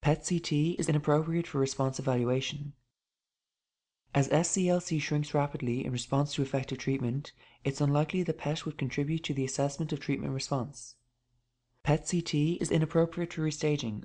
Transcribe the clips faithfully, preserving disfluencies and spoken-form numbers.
P E T C T is inappropriate for response evaluation. As S C L C shrinks rapidly in response to effective treatment, it's unlikely that P E T would contribute to the assessment of treatment response. P E T C T is inappropriate for restaging.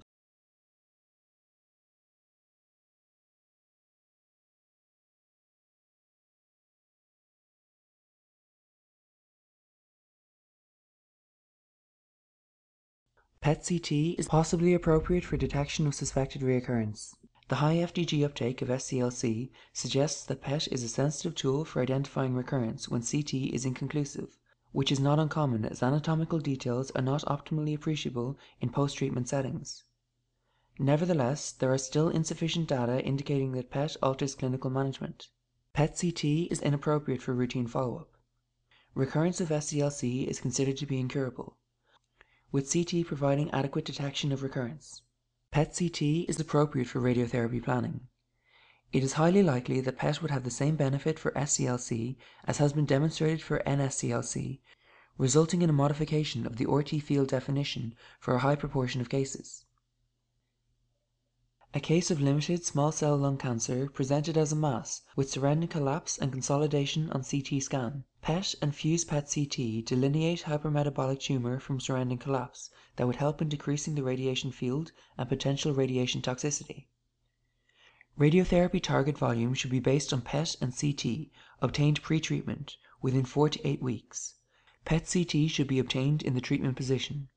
P E T C T is possibly appropriate for detection of suspected reoccurrence. The high F D G uptake of S C L C suggests that P E T is a sensitive tool for identifying recurrence when C T is inconclusive, which is not uncommon as anatomical details are not optimally appreciable in post-treatment settings. Nevertheless, there are still insufficient data indicating that P E T alters clinical management. P E T C T is inappropriate for routine follow-up. Recurrence of S C L C is considered to be incurable, with C T providing adequate detection of recurrence. P E T C T is appropriate for radiotherapy planning. It is highly likely that P E T would have the same benefit for S C L C as has been demonstrated for N S C L C, resulting in a modification of the R T field definition for a high proportion of cases. A case of limited small cell lung cancer presented as a mass with surrounding collapse and consolidation on C T scan. P E T and fused P E T C T delineate hypermetabolic tumor from surrounding collapse that would help in decreasing the radiation field and potential radiation toxicity. Radiotherapy target volume should be based on P E T and C T obtained pre-treatment within four to eight weeks. P E T C T should be obtained in the treatment position.